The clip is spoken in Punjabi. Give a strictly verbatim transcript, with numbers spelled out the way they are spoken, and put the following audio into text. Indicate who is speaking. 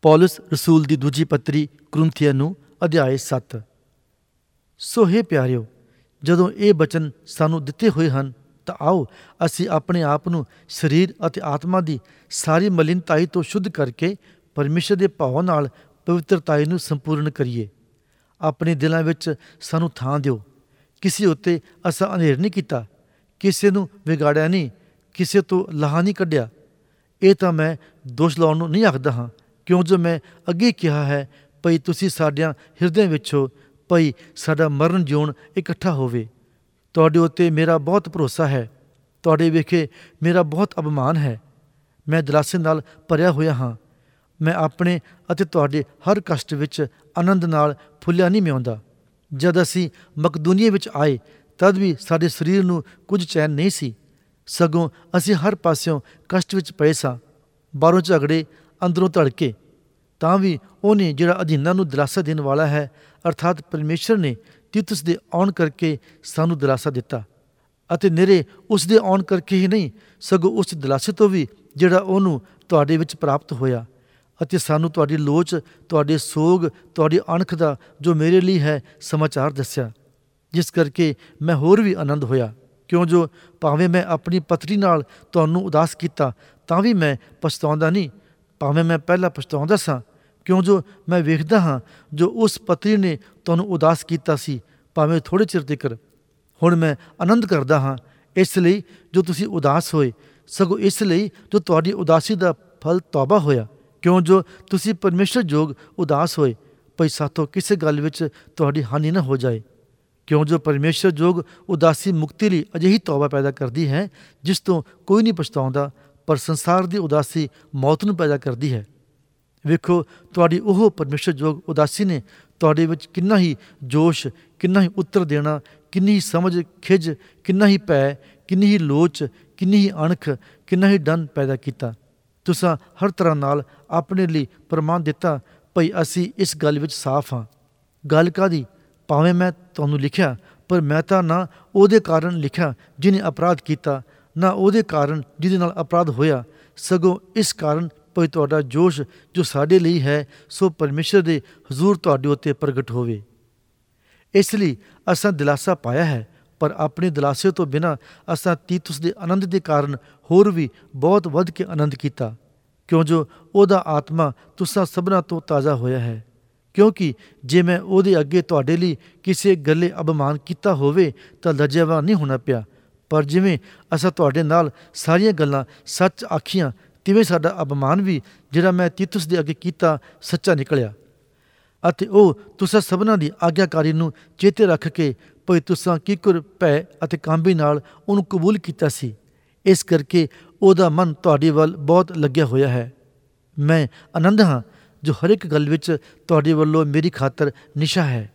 Speaker 1: ਪੌਲਸ ਰਸੂਲ ਦੀ ਦੂਜੀ ਪੱਤਰੀ ਕੁਰਿੰਥੀਆਂ ਨੂੰ ਅਧਿਆਇ ਸੱਤ। ਸੋ ਹੇ ਪਿਆਰਿਓ, ਜਦੋਂ ਇਹ ਬਚਨ ਸਾਨੂੰ ਦਿੱਤੇ ਹੋਏ ਹਨ ਤਾਂ ਆਓ ਅਸੀਂ ਆਪਣੇ ਆਪ ਨੂੰ ਸਰੀਰ ਅਤੇ ਆਤਮਾ ਦੀ ਸਾਰੀ ਮਲਿਨਤਾਈ ਤੋਂ ਸ਼ੁੱਧ ਕਰਕੇ ਪਰਮੇਸ਼ਰ ਦੇ ਭਾਵਾਂ ਨਾਲ ਪਵਿੱਤਰਤਾਈ ਨੂੰ ਸੰਪੂਰਨ ਕਰੀਏ। ਆਪਣੇ ਦਿਲਾਂ ਵਿੱਚ ਸਾਨੂੰ ਥਾਂ ਦਿਓ। ਕਿਸੇ ਉੱਤੇ ਅਸਾਂ ਹਨੇਰ ਨਹੀਂ ਕੀਤਾ, ਕਿਸੇ ਨੂੰ ਵਿਗਾੜਿਆ ਨਹੀਂ, ਕਿਸੇ ਤੋਂ ਲਾਹਾ ਨਹੀਂ ਕੱਢਿਆ। ਇਹ ਤਾਂ ਮੈਂ ਦੋਸ਼ ਲਾਉਣ ਨੂੰ ਨਹੀਂ ਆਖਦਾ ਹਾਂ, ਕਿਉਂ ਜੋ ਮੈਂ ਅੱਗੇ ਕਿਹਾ ਹੈ ਭਈ ਤੁਸੀਂ ਸਾਡਿਆਂ ਹਿਰਦਿਆਂ ਵਿੱਚ ਹੋ, ਭਈ ਸਾਡਾ ਮਰਨ ਜਿਉਣ ਇਕੱਠਾ ਹੋਵੇ। ਤੁਹਾਡੇ ਉੱਤੇ ਮੇਰਾ ਬਹੁਤ ਭਰੋਸਾ ਹੈ, ਤੁਹਾਡੇ ਵਿਖੇ ਮੇਰਾ ਬਹੁਤ ਅਭਿਮਾਨ ਹੈ। ਮੈਂ ਦਿਲਾਸੇ ਨਾਲ ਭਰਿਆ ਹੋਇਆ ਹਾਂ। ਮੈਂ ਆਪਣੇ ਅਤੇ ਤੁਹਾਡੇ ਹਰ ਕਸ਼ਟ ਵਿੱਚ ਆਨੰਦ ਨਾਲ ਫੁੱਲਿਆ ਨਹੀਂ ਮਿਆਉਂਦਾ। ਜਦ ਅਸੀਂ ਮਕਦੂਨੀਆ ਵਿੱਚ ਆਏ ਤਦ ਵੀ ਸਾਡੇ ਸਰੀਰ ਨੂੰ ਕੁਝ ਚੈਨ ਨਹੀਂ ਸੀ, ਸਗੋਂ ਅਸੀਂ ਹਰ ਪਾਸਿਓਂ ਕਸ਼ਟ ਵਿੱਚ ਪਏ ਸਾਂ, ਬਾਹਰੋਂ ਝਗੜੇ, ਅੰਦਰੋਂ ਧੜਕੇ। ਤਾਂ ਵੀ ਉਹਨੇ ਜਿਹੜਾ ਅਧੀਨਾਂ ਨੂੰ ਦਿਲਾਸਾ ਦੇਣ ਵਾਲਾ ਹੈ, ਅਰਥਾਤ ਪਰਮੇਸ਼ਰ ਨੇ ਤੀਤੁਸ ਦੇ ਆਉਣ ਕਰਕੇ ਸਾਨੂੰ ਦਿਲਾਸਾ ਦਿੱਤਾ, ਅਤੇ ਨਿਰੇ ਉਸ ਦੇ ਆਉਣ ਕਰਕੇ ਹੀ ਨਹੀਂ, ਸਗੋਂ ਉਸ ਦਿਲਾਸੇ ਤੋਂ ਵੀ ਜਿਹੜਾ ਉਹਨੂੰ ਤੁਹਾਡੇ ਵਿੱਚ ਪ੍ਰਾਪਤ ਹੋਇਆ, ਅਤੇ ਸਾਨੂੰ ਤੁਹਾਡੀ ਲੋਚ, ਤੁਹਾਡੇ ਸੋਗ, ਤੁਹਾਡੀ ਅਣਖ ਦਾ ਜੋ ਮੇਰੇ ਲਈ ਹੈ ਸਮਾਚਾਰ ਦੱਸਿਆ, ਜਿਸ ਕਰਕੇ ਮੈਂ ਹੋਰ ਵੀ ਆਨੰਦ ਹੋਇਆ। ਕਿਉਂ ਜੋ ਭਾਵੇਂ ਮੈਂ ਆਪਣੀ ਪਤਰੀ ਨਾਲ ਤੁਹਾਨੂੰ ਉਦਾਸ ਕੀਤਾ ਤਾਂ ਵੀ ਮੈਂ ਪਛਤਾਉਂਦਾ ਨਹੀਂ। ਭਾਵੇਂ ਮੈਂ ਪਹਿਲਾਂ ਪਛਤਾਉਂਦਾ ਸਾਂ, ਕਿਉਂ ਜੋ ਮੈਂ ਵੇਖਦਾ ਹਾਂ ਜੋ ਉਸ ਪਤਰੀ ਨੇ ਤੁਹਾਨੂੰ ਉਦਾਸ ਕੀਤਾ ਸੀ, ਭਾਵੇਂ ਥੋੜ੍ਹੇ ਚਿਰ ਤੀਕਰ। ਹੁਣ ਮੈਂ ਆਨੰਦ ਕਰਦਾ ਹਾਂ, ਇਸ ਲਈ ਜੋ ਤੁਸੀਂ ਉਦਾਸ ਹੋਏ, ਸਗੋਂ ਇਸ ਲਈ ਜੋ ਤੁਹਾਡੀ ਉਦਾਸੀ ਦਾ ਫਲ ਤੌਬਾ ਹੋਇਆ। ਕਿਉਂ ਜੋ ਤੁਸੀਂ ਪਰਮੇਸ਼ਰ ਯੋਗ ਉਦਾਸ ਹੋਏ, ਭਈ ਸਾਥੋਂ ਕਿਸੇ ਗੱਲ ਵਿੱਚ ਤੁਹਾਡੀ ਹਾਨੀ ਨਾ ਹੋ ਜਾਏ। ਕਿਉਂ ਜੋ ਪਰਮੇਸ਼ਰ ਯੋਗ ਉਦਾਸੀ ਮੁਕਤੀ ਲਈ ਅਜਿਹੀ ਤੌਬਾ ਪੈਦਾ ਕਰਦੀ ਹੈ ਜਿਸ ਤੋਂ ਕੋਈ ਨਹੀਂ ਪਛਤਾਉਂਦਾ, ਪਰ ਸੰਸਾਰ ਦੀ ਉਦਾਸੀ ਮੌਤ ਨੂੰ ਪੈਦਾ ਕਰਦੀ ਹੈ। ਵੇਖੋ, ਤੁਹਾਡੀ ਉਹ ਪਰਮੇਸ਼ਰ ਯੋਗ ਉਦਾਸੀ ਨੇ ਤੁਹਾਡੇ ਵਿੱਚ ਕਿੰਨਾ ਹੀ ਜੋਸ਼, ਕਿੰਨਾ ਹੀ ਉੱਤਰ ਦੇਣਾ, ਕਿੰਨੀ ਹੀ ਸਮਝ, ਖਿਝ, ਕਿੰਨਾ ਹੀ ਭੈ, ਕਿੰਨੀ ਹੀ ਲੋਚ, ਕਿੰਨੀ ਹੀ ਅਣਖ, ਕਿੰਨਾ ਹੀ ਡਨ ਪੈਦਾ ਕੀਤਾ। ਤੁਸਾਂ ਹਰ ਤਰ੍ਹਾਂ ਨਾਲ ਆਪਣੇ ਲਈ ਪ੍ਰਮਾਣ ਦਿੱਤਾ ਭਈ ਅਸੀਂ ਇਸ ਗੱਲ ਵਿੱਚ ਸਾਫ਼ ਹਾਂ। ਗੱਲ ਕਾਹਦੀ? ਭਾਵੇਂ ਮੈਂ ਤੁਹਾਨੂੰ ਲਿਖਿਆ, ਪਰ ਮੈਂ ਤਾਂ ਨਾ ਉਹਦੇ ਕਾਰਨ ਲਿਖਿਆ ਜਿਹਨੇ ਅਪਰਾਧ ਕੀਤਾ, ਨਾ ਉਹਦੇ ਕਾਰਨ ਜਿਹਦੇ ਨਾਲ ਅਪਰਾਧ ਹੋਇਆ, ਸਗੋਂ ਇਸ ਕਾਰਨ ਭਈ ਤੁਹਾਡਾ ਜੋਸ਼ ਜੋ ਸਾਡੇ ਲਈ ਹੈ ਸੋ ਪਰਮੇਸ਼ਰ ਦੇ ਹਜ਼ੂਰ ਤੁਹਾਡੇ ਉੱਤੇ ਪ੍ਰਗਟ ਹੋਵੇ। ਇਸ ਲਈ ਅਸਾਂ ਦਿਲਾਸਾ ਪਾਇਆ ਹੈ, ਪਰ ਆਪਣੇ ਦਿਲਾਸੇ ਤੋਂ ਬਿਨਾਂ ਅਸਾਂ ਤੀਤੁਸ ਦੇ ਆਨੰਦ ਦੇ ਕਾਰਨ ਹੋਰ ਵੀ ਬਹੁਤ ਵੱਧ ਕੇ ਆਨੰਦ ਕੀਤਾ, ਕਿਉਂ ਜੋ ਉਹਦਾ ਆਤਮਾ ਤੁਸਾਂ ਸਭਨਾਂ ਤੋਂ ਤਾਜ਼ਾ ਹੋਇਆ ਹੈ। ਕਿਉਂਕਿ ਜੇ ਮੈਂ ਉਹਦੇ ਅੱਗੇ ਤੁਹਾਡੇ ਲਈ ਕਿਸੇ ਗੱਲੇ ਅਭਿਮਾਨ ਕੀਤਾ ਹੋਵੇ ਤਾਂ ਲਜਿਆਵਾਨ ਨਹੀਂ ਹੋਣਾ ਪਿਆ, ਪਰ ਜਿਵੇਂ ਅਸਾਂ ਤੁਹਾਡੇ ਨਾਲ ਸਾਰੀਆਂ ਗੱਲਾਂ ਸੱਚ ਆਖੀਆਂ, ਤਿਵੇਂ ਸਾਡਾ ਅਭਿਮਾਨ ਵੀ ਜਿਹੜਾ ਮੈਂ ਤੀਤੁਸ ਦੇ ਅੱਗੇ ਕੀਤਾ ਸੱਚਾ ਨਿਕਲਿਆ। ਅਤੇ ਉਹ ਤੁਸਾਂ ਸਭਨਾਂ ਦੀ ਆਗਿਆਕਾਰੀ ਨੂੰ ਚੇਤੇ ਰੱਖ ਕੇ ਭਈ ਤੁਸਾਂ ਕਿਕਰ, ਭੈ ਅਤੇ ਕਾਂਬੀ ਨਾਲ ਉਹਨੂੰ ਕਬੂਲ ਕੀਤਾ ਸੀ, ਇਸ ਕਰਕੇ ਉਹਦਾ ਮਨ ਤੁਹਾਡੇ ਵੱਲ ਬਹੁਤ ਲੱਗਿਆ ਹੋਇਆ ਹੈ। ਮੈਂ ਆਨੰਦ ਹਾਂ ਜੋ ਹਰ ਇੱਕ ਗੱਲ ਵਿੱਚ ਤੁਹਾਡੇ ਵੱਲੋਂ ਮੇਰੀ ਖਾਤਰ ਨਿਸ਼ਾ ਹੈ।